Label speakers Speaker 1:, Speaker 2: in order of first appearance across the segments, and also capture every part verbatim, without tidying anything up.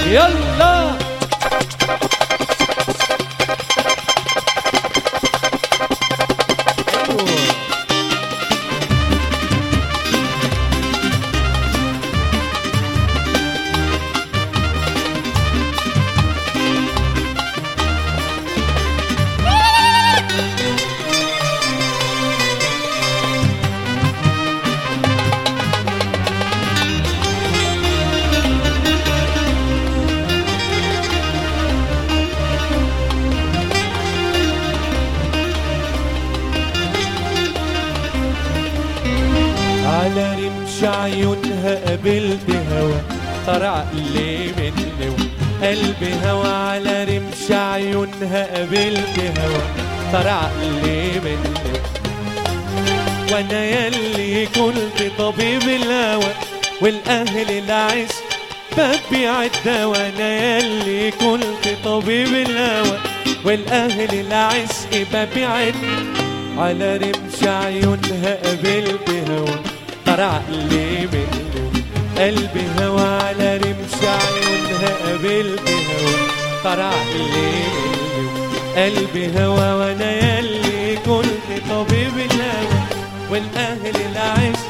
Speaker 1: يلا على رمش عيونها قابلت هوا طار عقلي مني وقلبي هوا. على رمش عيونها قابلت هوا طار عقلي مني، وانا يلي كنت طبيب الهوى والاهل العشق ببيع الدوا. وانا يلي كنت طبيب الهوى والاهل العشق ببيع الدوا. على رمش عيونها قابلت هوا طار عقلي مني قلبي هوا. على رمش عيونها قابلت هوا طار عقلي مني قلبي هوا. وانا يلي كنت طبيب الهوى والاهل العشق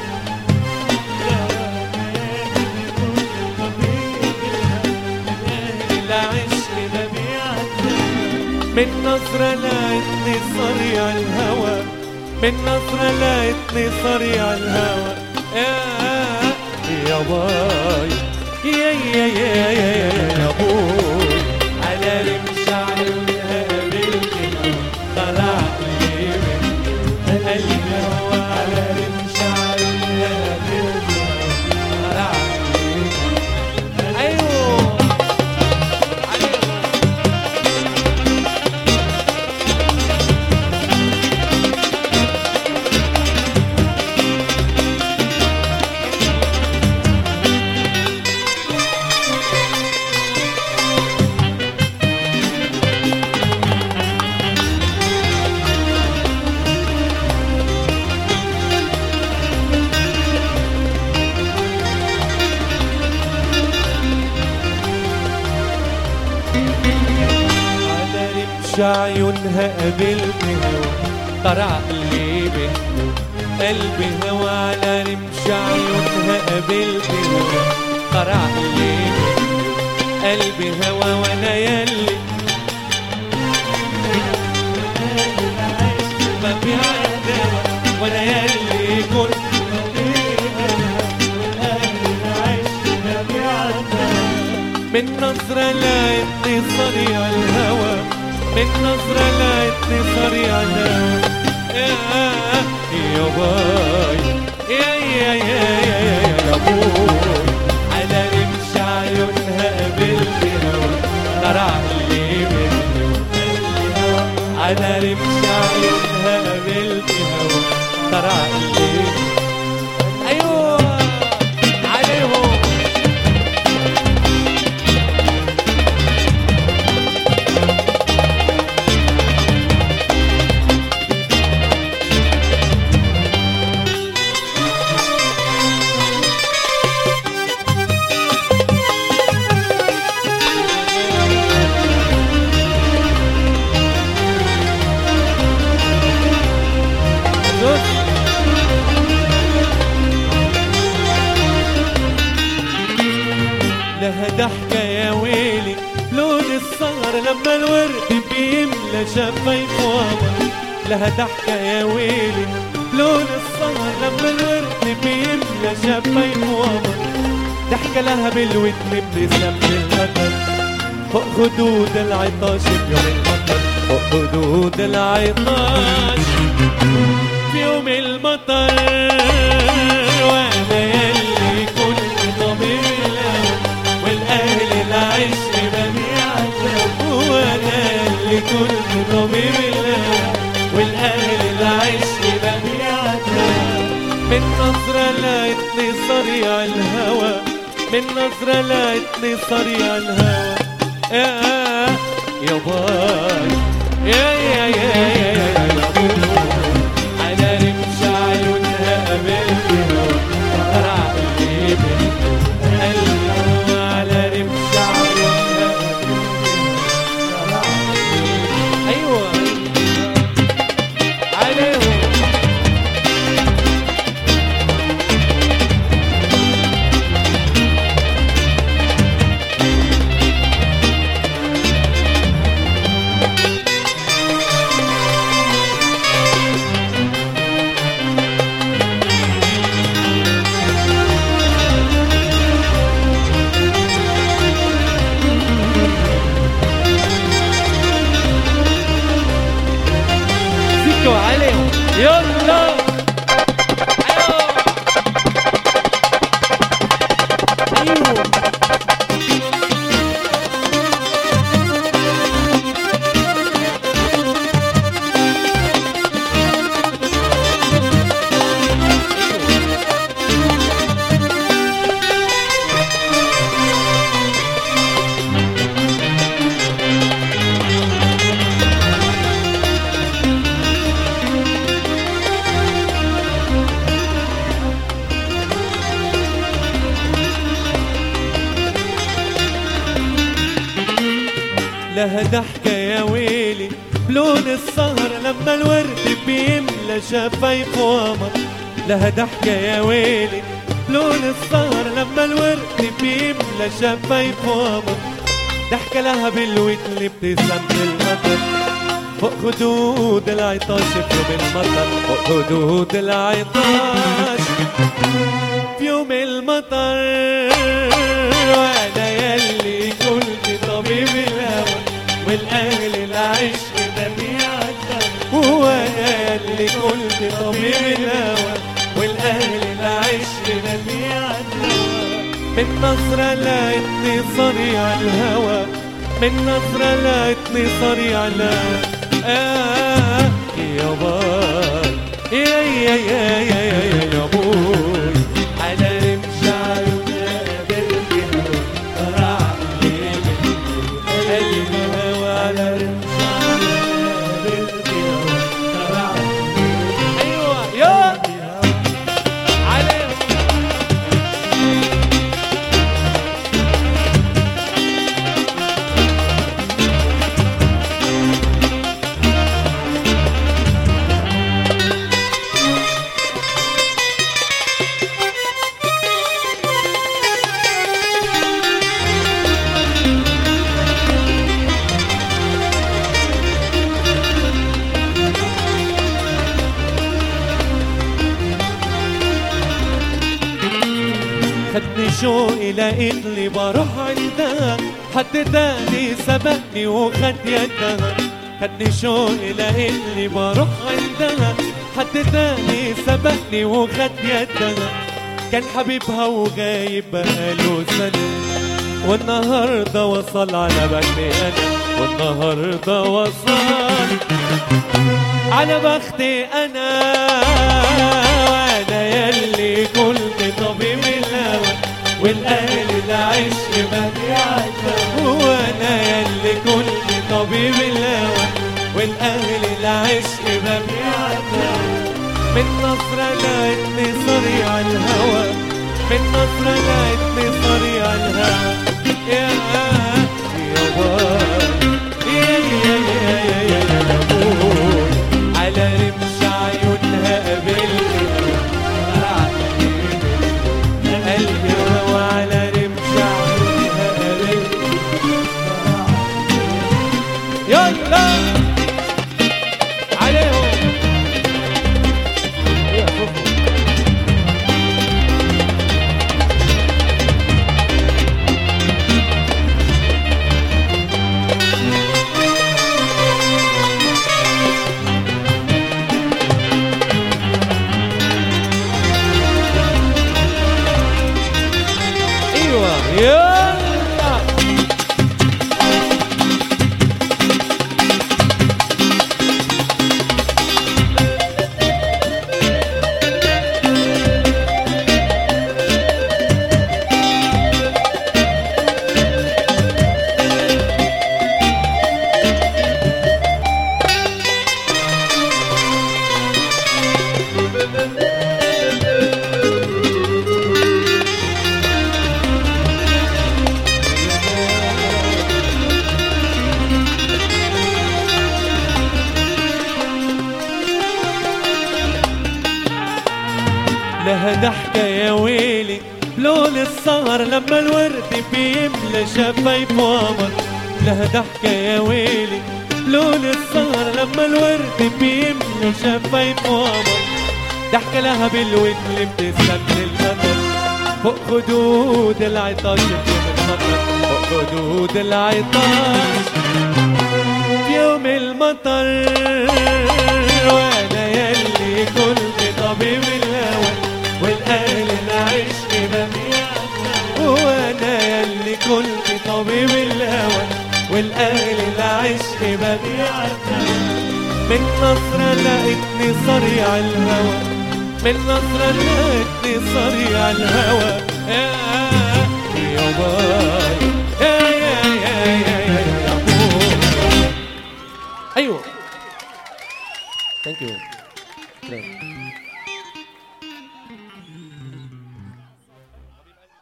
Speaker 1: العشق ببيع من نظرة لقيتني صريع الهوى. من نظرة لقيتني صريع الهوى. يا يا باي يا يا يا يا يا بوي. على رمش عيونها قابلت الهوى طلع لي من قلبي هوا. على رمش عيونها قابلت الهوى طلع لي. ايوه عيونها قابلت هوا طار عقلي منه قلبي هوا. على رمش عيونها قابلت هوا طار عقلي منه قلبي هوا. وانا يلي ببيع الدوا. وانا يلي كنت من نظرة لقيتني صريع الهوى. من نظرة لقيتني صريع الهوى. يا يا باي يا يا يا يا يا بوي. على رمش عيونها قابلت هوا طار عقلي مني وقلبي هوا. على رمش عيونها قابلت هوا طار عقلي. ايوه عليهم لها ضحكة يا ويلي لون السهر لما الورد بيملى شفايف قمر. لها ضحكة يا ويلي لون السهر لما الورد بيملى شفايف قمر. ضحكة لها بالودن ابتسام للقدر فوق خدود العطاش بيوم المطر. فوق خدود العطاش في يوم المطر. وانا يلي كنت طبيب الهوى والاهل العشق ببيع الدوا. وانا يلي كنت طبيب الهوى والاهل العشق ببيع الدوا. من نظرة لقيتني صريع الهوى. من نظرة لقيتني صريع الهوى. يا يا باي يا يا يا يا يا يا بوي. على رمش عيونها قابلت هوا طار عقلي منه قلبي هوا. على رمش عيونها يلا ايوه لها ضحكة يا ويلي بلون السهر لما الورد بيملى شفايف وقمر. لها ضحكة يا ويلي بلون السهر لما الورد بيملى شفايف وقمر. ضحكة لها بالود اللي ابتسامة المطر فوق خدود العطاش في يوم المطر. فوق خدود العطاش في يوم المطر. وانا يلي قلت طبيب الهوى والاهل العشق ده بيعدى. وانا يلي قلت طبيب الهوى والاهل العشق ده بيعدى. من نظرة لقيتني صريع الهوى من نظرة لقيتني صريع الهوى. آه يا باي يا يا يا يا يا يا بوي على رمش عيونها قابلت الهوى طلع قلبي الهوى على رمش عيونها قابلت الهوى طلع قلبي. ايوه يا على خدني شوقي لقيتني بروح عندها. حد تاني سبقني وخد يدها. خدني شوقي لقيتني بروح عندها. حد تاني سبقني وخد يدها. كان حبيبها وغايب بقاله سنة والنهارده وصل على بختي انا. والنهارده وصل على بختي انا. وانا يلي قلت طبيب الهوى والاهل العشق ما بيعدى. وانا يلي قلت طبيب الهوى والاهل العشق ما بيعدى. من نظرة لقيتني صريع الهوى من نظرة لقيتني صريع الهوى. يا يا باي يا يا يا يا يا يا بوي على رمش عيونها قابلت قلبي هوى على رمش عيونها قابلت. يلا عليهم يا فوفو. يلا لها ضحكة يا ويلي بلون السهر لما الورد بيملى شفايف وقمر. لها ضحكة يا ويلي بلون السهر لما الورد بيملى شفايف وقمر. ضحكة لها بالود اللي ابتسامة المطر فوق خدود العطاش في يوم المطر. فوق خدود العطاش في يوم المطر. وانا يلي يلي كنت طبيب الهوى والأهل العشق ببيعك، وانا يلي كنت طبيب الهوى والأهل العشق ببيعك. من نصرة لقيتني صريع الهوى، من نصرة لقيتني صريع الهوى. يا يا باي يا يا يا يا يا يا. ايوه ثانك يو.